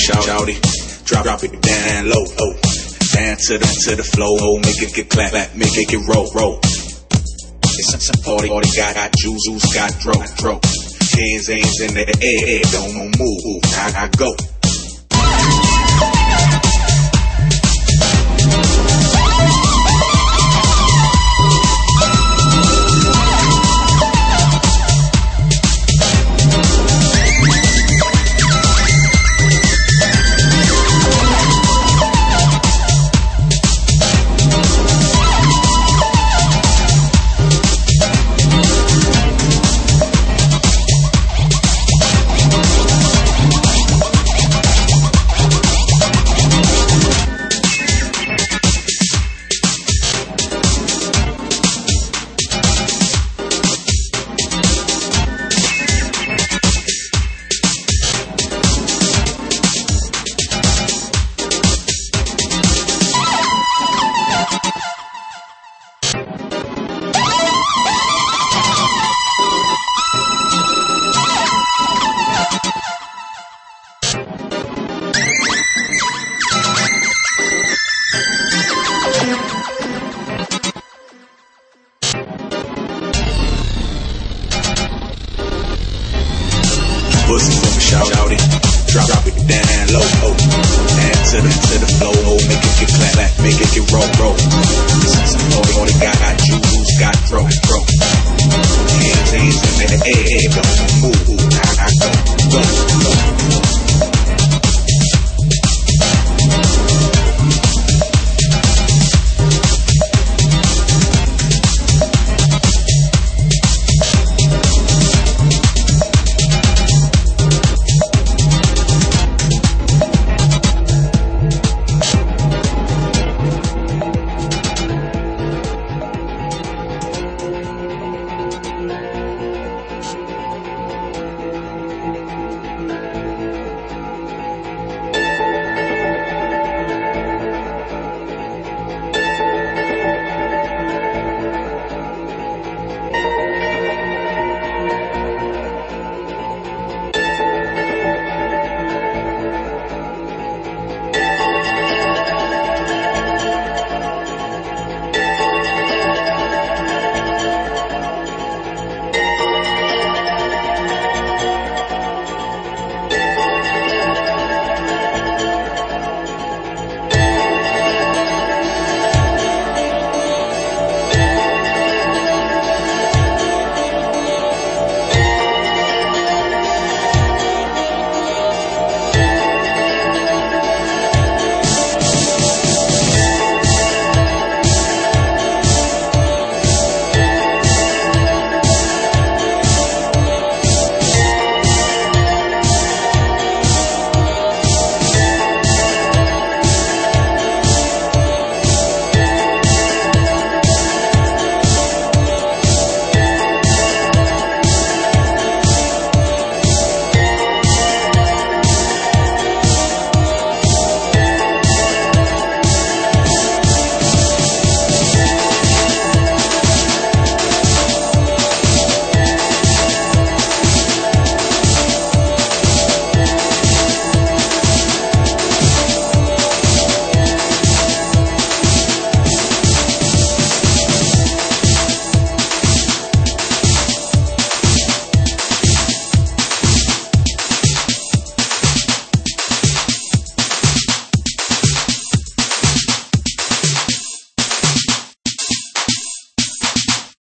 shawty. Drop it down low, oh. Down to the flow, make it get clap, make it get roll. It's some party, got juice, got dro. Hands in the air, don't move, I go. Pussy from a shawty, drop it down low, oh. Down to the flow, make it get clap, make it get roll. Some party got juice, got dro. Hands